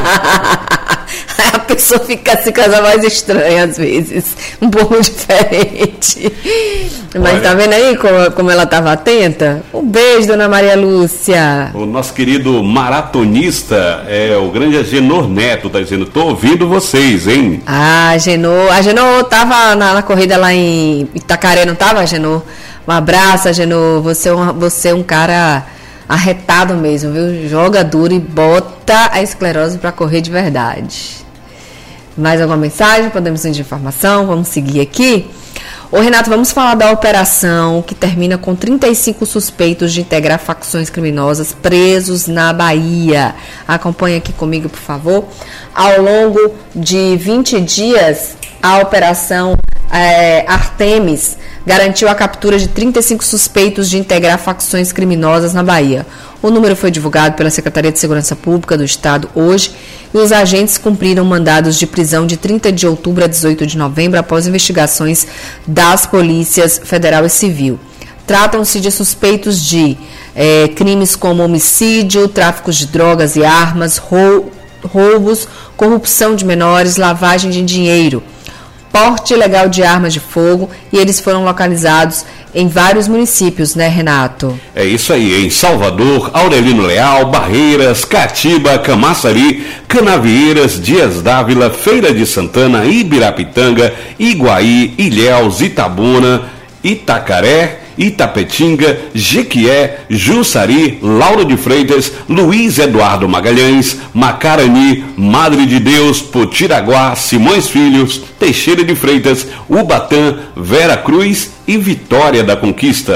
Speaker 2: Aí a pessoa fica assim com essa voz estranha às vezes, um pouco diferente. Mas olha, tá vendo aí como, como ela estava atenta? Um beijo, dona Maria Lúcia.
Speaker 3: O nosso querido maratonista é o grande Agenor Neto, tá dizendo, tô ouvindo vocês, hein?
Speaker 2: Ah, Agenor, a Agenor tava na, na corrida lá em Itacaré, não tava, Agenor? Um abraço, Agenor, você, você é um cara arretado mesmo, viu? Joga duro e bota a esclerose para correr de verdade. Mais alguma mensagem? Podemos ir de informação? Vamos seguir aqui. Ô, Renato, vamos falar da operação que termina com trinta e cinco suspeitos de integrar facções criminosas presos na Bahia. Acompanhe aqui comigo, por favor. Ao longo de vinte dias, a operação é, Artemis garantiu a captura de trinta e cinco suspeitos de integrar facções criminosas na Bahia. O número foi divulgado pela Secretaria de Segurança Pública do Estado hoje e os agentes cumpriram mandados de prisão de trinta de outubro a dezoito de novembro após investigações das polícias federal e civil. Tratam-se de suspeitos de é, crimes como homicídio, tráfico de drogas e armas, rou- roubos, corrupção de menores, lavagem de dinheiro, porte ilegal de armas de fogo, e eles foram localizados em vários municípios, né, Renato?
Speaker 3: É isso aí, em Salvador, Aurelino Leal, Barreiras, Catiba, Camaçari, Canavieiras, Dias Dávila, Feira de Santana, Ibirapitanga, Iguaí, Ilhéus, Itabuna, Itacaré, Itapetinga, Jequié, Jussari, Lauro de Freitas, Luiz Eduardo Magalhães, Macarani, Madre de Deus, Potiraguá, Simões Filhos, Teixeira de Freitas, Ubatã, Vera Cruz e Vitória da Conquista.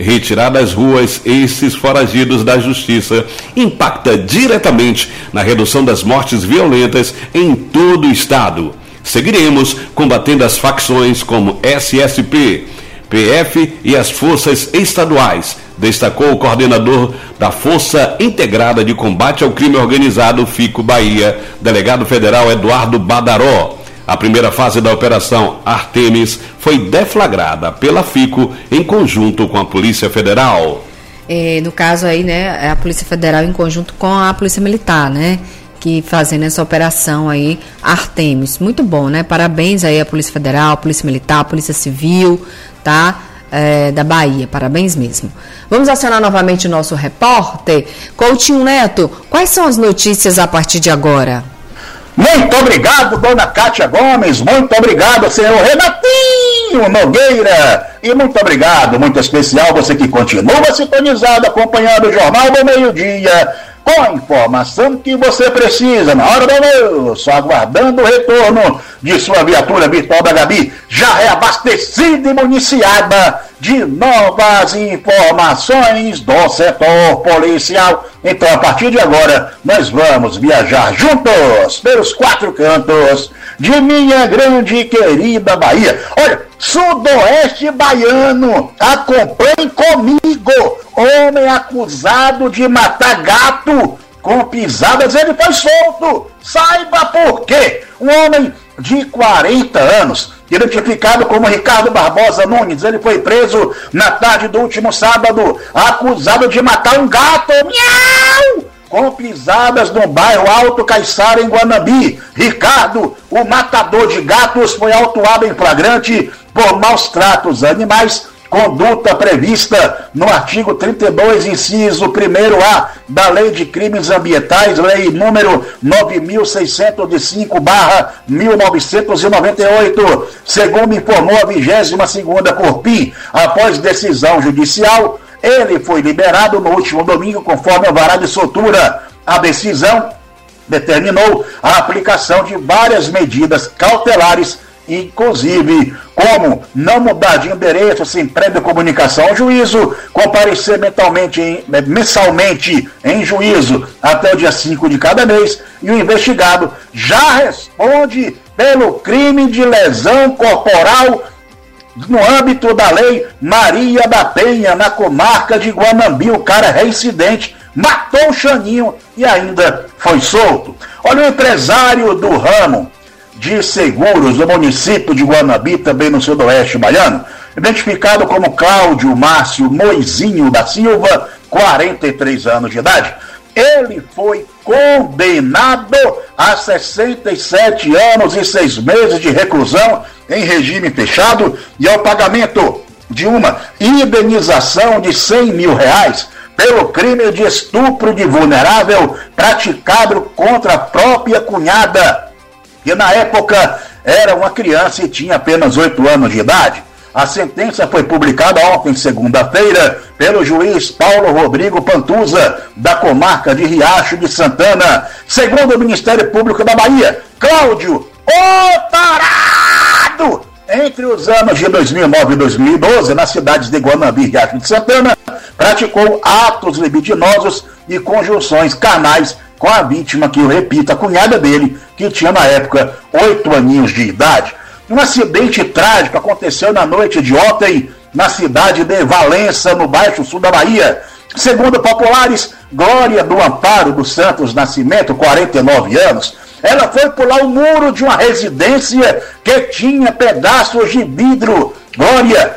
Speaker 3: Retirar das ruas esses foragidos da justiça impacta diretamente na redução das mortes violentas em todo o estado. Seguiremos combatendo as facções como S S P, P F e as forças estaduais, destacou o coordenador da Força Integrada de Combate ao Crime Organizado, FICO Bahia, delegado federal Eduardo Badaró. A primeira fase da Operação Artemis foi deflagrada pela FICO em conjunto com a Polícia Federal.
Speaker 2: É, no caso aí, né, a Polícia Federal em conjunto com a Polícia Militar, né, que fazendo essa operação aí, Artemis. Muito bom, né? Parabéns aí à Polícia Federal, Polícia Militar, Polícia Civil, tá? É, da Bahia, parabéns mesmo. Vamos acionar novamente o nosso repórter, Coutinho Neto. Quais são as notícias a partir de agora?
Speaker 4: Muito obrigado, dona Cátia Gomes, muito obrigado, senhor Renatinho Nogueira, e muito obrigado, muito especial, você que continua sintonizado, acompanhando o Jornal do Meio-Dia, com a informação que você precisa na hora do almoço, aguardando o retorno de sua viatura virtual da Gabi, já reabastecida e municiada de novas informações do setor policial. Então, a partir de agora, nós vamos viajar juntos pelos quatro cantos de minha grande e querida Bahia. Olha, sudoeste baiano, acompanhe comigo. Homem acusado de matar gato com pisadas, ele foi solto. Saiba por quê. Um homem de quarenta anos, identificado como Ricardo Barbosa Nunes, ele foi preso na tarde do último sábado, acusado de matar um gato, miau, com pisadas no bairro Alto Caiçara, em Guanambi. Ricardo, o matador de gatos, foi autuado em flagrante por maus tratos a animais, conduta prevista no artigo trinta e dois, inciso primeiro A da Lei de Crimes Ambientais, lei número nove mil seiscentos e cinco barra mil novecentos e noventa e oito, segundo informou a vigésima segunda Corpim. Após decisão judicial, ele foi liberado no último domingo, conforme o alvará de soltura. A decisão determinou a aplicação de várias medidas cautelares, inclusive como não mudar de endereço sem prévia comunicação ao juízo, comparecer mentalmente em, mensalmente em juízo até o dia cinco de cada mês, e o investigado já responde pelo crime de lesão corporal no âmbito da lei Maria da Penha, na comarca de Guanambi. O cara é reincidente, matou o Xaninho e ainda foi solto. Olha, o empresário do ramo de seguros do município de Guanambi, também no sudoeste baiano, identificado como Cláudio Márcio Moizinho da Silva, quarenta e três anos de idade. Ele foi condenado a sessenta e sete anos e seis meses de reclusão em regime fechado e ao pagamento de uma indenização de cem mil reais pelo crime de estupro de vulnerável praticado contra a própria cunhada, que na época era uma criança e tinha apenas oito anos de idade. A sentença foi publicada ontem, segunda-feira, pelo juiz Paulo Rodrigo Pantuza, da comarca de Riacho de Santana. Segundo o Ministério Público da Bahia, Cláudio, o tarado, entre os anos de dois mil e nove e dois mil e doze, nas cidades de Guanambi e Riacho de Santana, praticou atos libidinosos e conjunções carnais com a vítima, que eu repito, a cunhada dele, que tinha na época oito aninhos de idade. Um acidente trágico aconteceu na noite de ontem na cidade de Valença, no Baixo Sul da Bahia. Segundo populares, Glória do Amparo dos Santos Nascimento, quarenta e nove anos, ela foi pular o muro de uma residência que tinha pedaços de vidro. Glória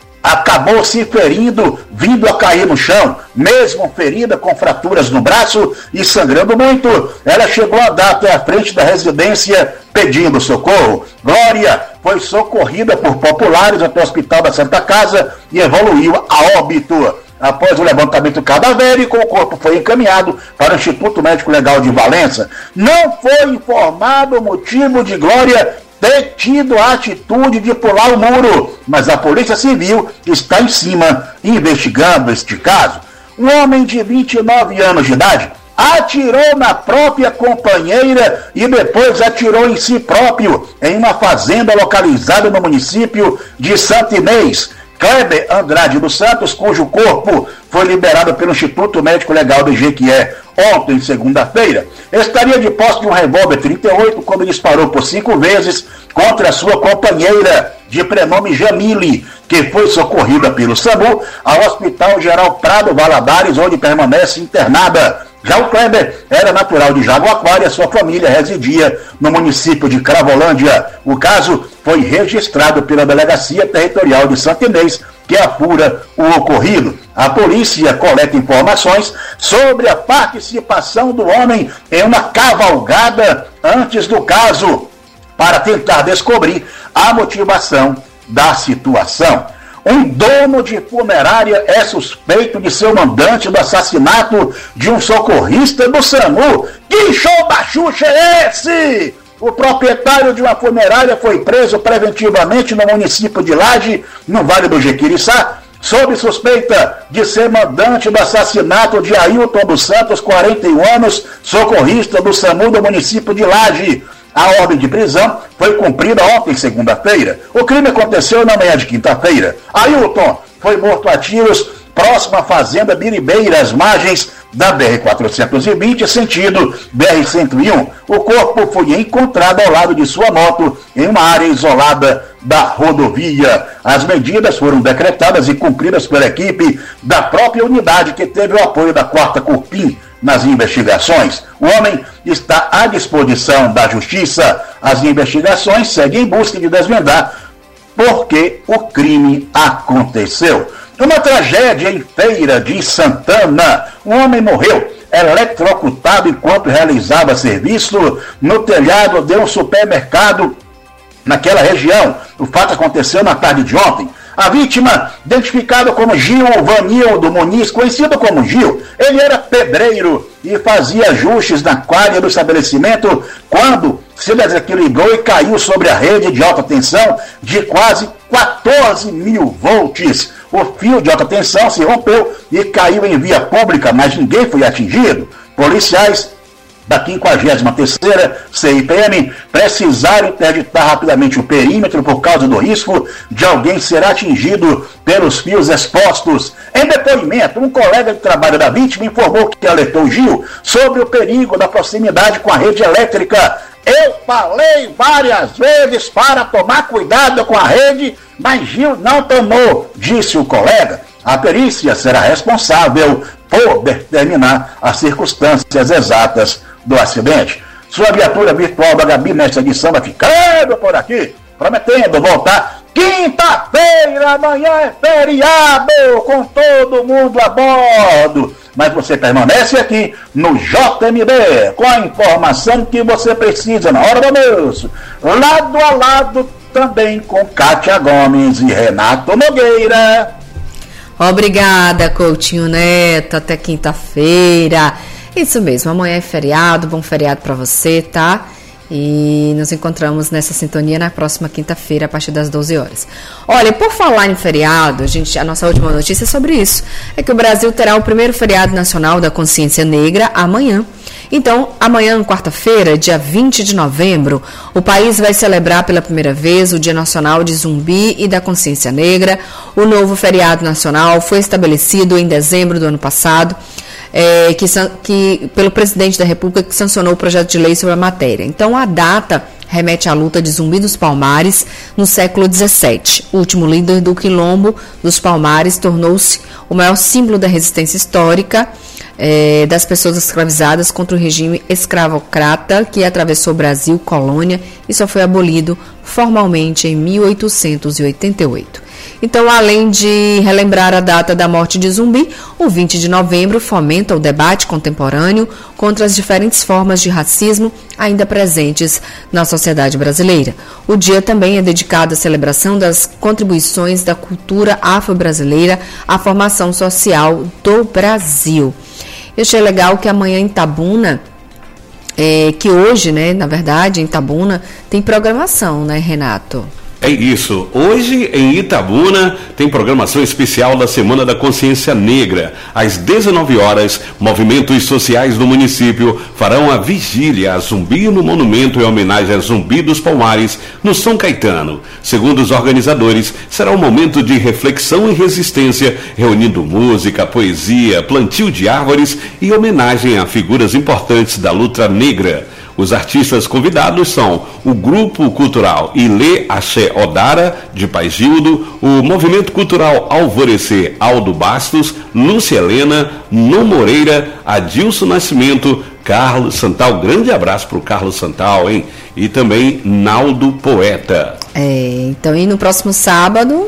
Speaker 4: acabou se ferindo, vindo a cair no chão, mesmo ferida com fraturas no braço e sangrando muito. Ela chegou a dar até a frente da residência pedindo socorro. Glória foi socorrida por populares até o Hospital da Santa Casa e evoluiu a óbito. Após o levantamento cadavérico, o corpo foi encaminhado para o Instituto Médico Legal de Valença. Não foi informado o motivo de Glória ter tido a atitude de pular o muro, mas a Polícia Civil está em cima investigando este caso. Um homem de vinte e nove anos de idade atirou na própria companheira e depois atirou em si próprio em uma fazenda localizada no município de Santo Inês. Kleber Andrade dos Santos, cujo corpo foi liberado pelo Instituto Médico Legal do Jequié ontem, segunda-feira, estaria de posse de um revólver trinta e oito quando disparou por cinco vezes contra a sua companheira, de prenome Jamile, que foi socorrida pelo SAMU ao Hospital Geral Prado Valadares, onde permanece internada. Já o Kleber era natural de Jaguaquara e a sua família residia no município de Cravolândia. O caso foi registrado pela Delegacia Territorial de Santa Inês, que apura o ocorrido. A polícia coleta informações sobre a participação do homem em uma cavalgada antes do caso, para tentar descobrir a motivação da situação. Um dono de funerária é suspeito de ser o mandante do assassinato de um socorrista do SAMU. Que show da Xuxa é esse? O proprietário de uma funerária foi preso preventivamente no município de Laje, no Vale do Jequiriçá, sob suspeita de ser mandante do assassinato de Ailton dos Santos, quarenta e um anos, socorrista do SAMU do município de Laje. A ordem de prisão foi cumprida ontem, segunda-feira. O crime aconteceu na manhã de quinta-feira. Ailton foi morto a tiros próximo à fazenda Biribeira, às margens da B R quatrocentos e vinte, sentido B R cento e um. O corpo foi encontrado ao lado de sua moto em uma área isolada da rodovia. As medidas foram decretadas e cumpridas pela equipe da própria unidade, que teve o apoio da quarta Corpim nas investigações. O homem está à disposição da Justiça. As investigações seguem em busca de desvendar por que o crime aconteceu. Uma tragédia em Feira de Santana. Um homem morreu eletrocutado enquanto realizava serviço no telhado de um supermercado naquela região. O fato aconteceu na tarde de ontem. A vítima, identificada como Gil Vanildo Muniz, conhecido como Gil, ele era pedreiro e fazia ajustes na quadra do estabelecimento quando se desequilibrou e caiu sobre a rede de alta tensão de quase quatorze mil volts. O fio de alta tensão se rompeu e caiu em via pública, mas ninguém foi atingido. Policiais da quinquagésima terceira C I P M precisaram interditar rapidamente o perímetro por causa do risco de alguém ser atingido pelos fios expostos. Em depoimento, um colega de trabalho da vítima informou que alertou Gil sobre o perigo da proximidade com a rede elétrica. Eu falei várias vezes para tomar cuidado com a rede, mas Gil não tomou, disse o colega. A perícia será responsável por determinar as circunstâncias exatas do acidente. Sua viatura virtual da Gabi nesta edição vai ficando por aqui, prometendo voltar quinta-feira. Amanhã é feriado, com todo mundo a bordo. Mas você permanece aqui no J M B com a informação que você precisa na hora do almoço, lado a lado também com Kátia Gomes e Renato Nogueira.
Speaker 2: Obrigada, Coutinho Neto. Até quinta-feira. Isso mesmo, amanhã é feriado, bom feriado para você, tá? E nos encontramos nessa sintonia na próxima quinta-feira, a partir das doze horas. Olha, por falar em feriado, a, gente, a nossa última notícia é sobre isso. É que o Brasil terá o primeiro feriado nacional da consciência negra amanhã. Então, amanhã, quarta-feira, dia vinte de novembro, o país vai celebrar pela primeira vez o Dia Nacional de Zumbi e da Consciência Negra. O novo feriado nacional foi estabelecido em dezembro do ano passado, É, que, que, pelo presidente da República, que sancionou o projeto de lei sobre a matéria. Então, a data remete à luta de Zumbi dos Palmares no século dezessete. O último líder do quilombo dos Palmares tornou-se o maior símbolo da resistência histórica é, das pessoas escravizadas contra o regime escravocrata que atravessou Brasil, colônia, e só foi abolido formalmente em mil oitocentos e oitenta e oito. Então, além de relembrar a data da morte de Zumbi, o vinte de novembro fomenta o debate contemporâneo contra as diferentes formas de racismo ainda presentes na sociedade brasileira. O dia também é dedicado à celebração das contribuições da cultura afro-brasileira à formação social do Brasil. Eu achei legal que amanhã em Itabuna, é, que hoje, né, na verdade, em Itabuna, tem programação, né, Renato?
Speaker 3: É isso. Hoje, em Itabuna, tem programação especial da Semana da Consciência Negra. Às dezenove horas, movimentos sociais do município farão a vigília a Zumbi no monumento em homenagem a Zumbi dos Palmares, no São Caetano. Segundo os organizadores, será um momento de reflexão e resistência, reunindo música, poesia, plantio de árvores e homenagem a figuras importantes da luta negra. Os artistas convidados são o Grupo Cultural Ilê Axé Odara, de Paigildo, o Movimento Cultural Alvorecer Aldo Bastos, Lúcia Helena, Nô Moreira, Adilson Nascimento, Carlos Santal, grande abraço para o Carlos Santal, hein? E também Naldo Poeta.
Speaker 2: É, então, e no próximo sábado,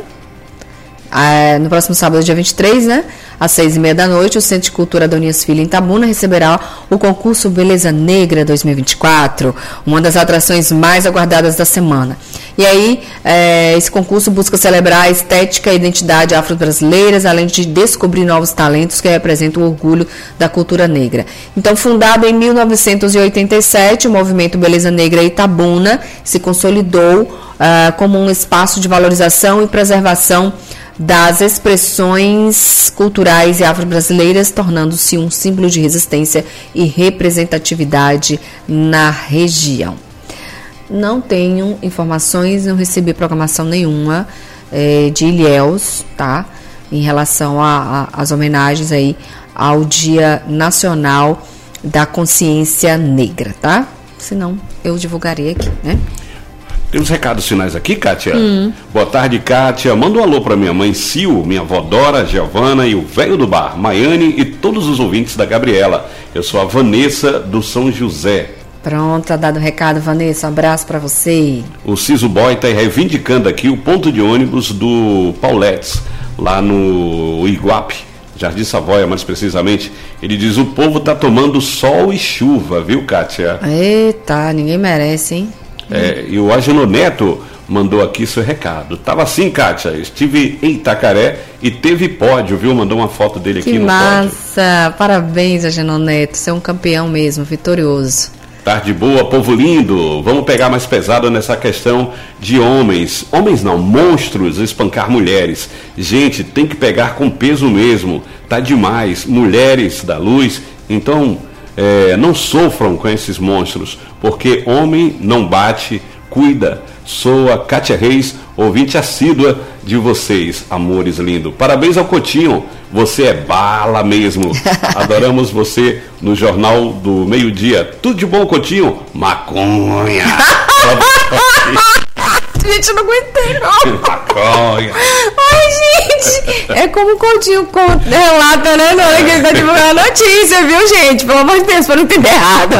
Speaker 2: ah, no próximo sábado, dia vinte e três, né? Às seis e meia da noite, o Centro de Cultura Adonias Filho, em Itabuna, receberá o concurso Beleza Negra dois mil e vinte e quatro, uma das atrações mais aguardadas da semana. E aí, é, esse concurso busca celebrar a estética e a identidade afro-brasileiras, além de descobrir novos talentos que representam o orgulho da cultura negra. Então, fundado em mil novecentos e oitenta e sete, o movimento Beleza Negra Itabuna se consolidou uh, como um espaço de valorização e preservação das expressões culturais e afro-brasileiras, tornando-se um símbolo de resistência e representatividade na região. Não tenho informações, não recebi programação nenhuma é, de Ilhéus, tá? Em relação às homenagens aí ao Dia Nacional da Consciência Negra, tá? Senão eu divulgarei aqui, né?
Speaker 3: Tem uns recados finais aqui, Kátia?
Speaker 2: Hum.
Speaker 3: Boa tarde, Kátia. Manda um alô para minha mãe Sil, minha avó Dora, Giovana e o velho do bar, Maiane e todos os ouvintes da Gabriela. Eu sou a Vanessa do São José.
Speaker 2: Pronto, tá dado o recado, Vanessa. Um abraço para você.
Speaker 3: O Ciso Boy está reivindicando aqui o ponto de ônibus do Pauletes, lá no Iguape, Jardim Savoia, mais precisamente. Ele diz: o povo tá tomando sol e chuva, viu, Kátia?
Speaker 2: Eita, ninguém merece, hein?
Speaker 3: É, e o Agenor Neto mandou aqui seu recado. Tava assim, Kátia, estive em Itacaré e teve pódio, viu? Mandou uma foto dele aqui
Speaker 2: que
Speaker 3: no
Speaker 2: massa.
Speaker 3: pódio.
Speaker 2: Que massa! Parabéns, Agenor Neto. Você é um campeão mesmo, vitorioso.
Speaker 3: Tarde boa, povo lindo. Vamos pegar mais pesado nessa questão de homens. Homens não, monstros espancar mulheres. Gente, tem que pegar com peso mesmo. Tá demais. Mulheres da luz. Então, é, não sofram com esses monstros, porque homem não bate, cuida. Sou a Kátia Reis, ouvinte assídua de vocês, amores lindos. Parabéns ao Coutinho, você é bala mesmo. Adoramos você no Jornal do Meio-Dia. Tudo de bom, Coutinho? Maconha.
Speaker 2: Gente, eu não aguentei, não.
Speaker 3: Maconha.
Speaker 2: Ai, gente, é como o Coutinho conta, relata, né? Na hora que ele tá divulgando a notícia, viu, gente? Pelo amor de Deus, para não entender errado.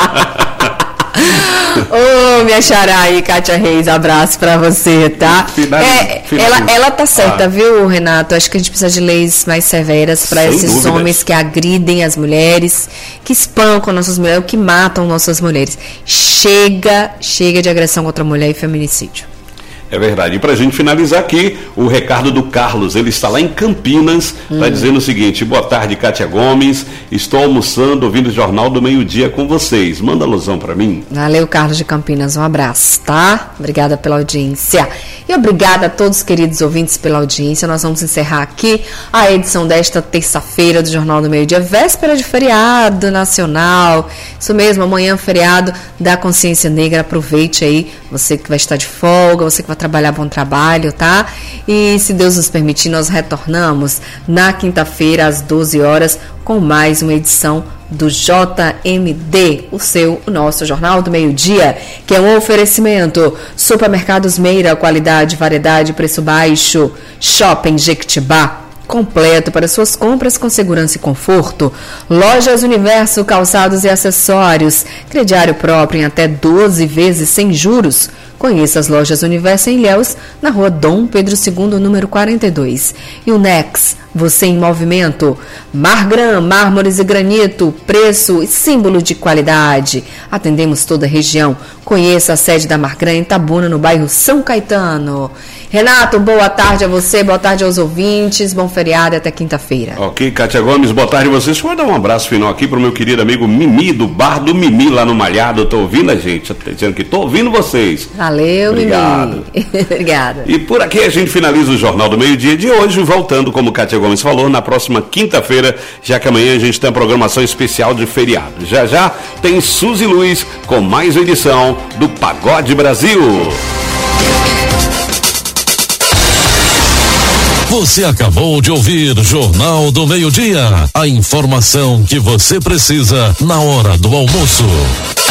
Speaker 2: Ô, oh, minha xará aí, Kátia Reis, abraço pra você, tá?
Speaker 3: Finaliza,
Speaker 2: é,
Speaker 3: finaliza.
Speaker 2: Ela, ela tá certa,
Speaker 3: ah.
Speaker 2: viu, Renato? Acho que a gente precisa de leis mais severas pra
Speaker 3: Sem
Speaker 2: esses
Speaker 3: dúvidas.
Speaker 2: homens que agridem as mulheres, que espancam nossas mulheres, que matam nossas mulheres. Chega, chega de agressão contra a mulher e feminicídio.
Speaker 3: É verdade. E pra gente finalizar aqui, o recado do Carlos, ele está lá em Campinas, está hum. dizendo o seguinte: boa tarde, Kátia Gomes, estou almoçando, ouvindo o Jornal do Meio-Dia com vocês. Manda alusão para mim.
Speaker 2: Valeu, Carlos de Campinas, um abraço, tá? Obrigada pela audiência. E obrigada a todos os queridos ouvintes pela audiência. Nós vamos encerrar aqui a edição desta terça-feira do Jornal do Meio-Dia, véspera de feriado nacional. Isso mesmo, amanhã feriado da Consciência Negra. Aproveite aí, você que vai estar de folga, você que vai trabalhar, bom trabalho, tá? E se Deus nos permitir, nós retornamos na quinta-feira às doze horas com mais uma edição do J M D, o seu, o nosso Jornal do Meio-Dia, que é um oferecimento: Supermercados Meira, qualidade, variedade, preço baixo. Shopping Jequitibá, completo para suas compras com segurança e conforto. Lojas Universo, calçados e acessórios. Crediário próprio em até doze vezes sem juros. Conheça as Lojas Universo em Ilhéus, na rua Dom Pedro segundo, número quarenta e dois. E o Nex, você em movimento. Margran, mármores e granito, preço e símbolo de qualidade. Atendemos toda a região. Conheça a sede da Margran em Itabuna, no bairro São Caetano. Renato, boa tarde a você, boa tarde aos ouvintes, bom feriado e até quinta-feira.
Speaker 3: Ok, Kátia Gomes, boa tarde a vocês. Deixa eu dar um abraço final aqui para o meu querido amigo Mimi, do Bar do Mimi, lá no Malhado. Tô ouvindo a gente, tô dizendo que tô ouvindo vocês.
Speaker 2: Valeu. Valeu,
Speaker 3: Obrigado.
Speaker 2: Mimi. Obrigada.
Speaker 3: E por aqui a gente finaliza o Jornal do Meio-Dia de hoje, voltando, como Kátia Gomes falou, na próxima quinta-feira, já que amanhã a gente tem a programação especial de feriado. Já já tem Suzy Luiz com mais uma edição do Pagode Brasil.
Speaker 1: Você acabou de ouvir Jornal do Meio-Dia. A informação que você precisa na hora do almoço.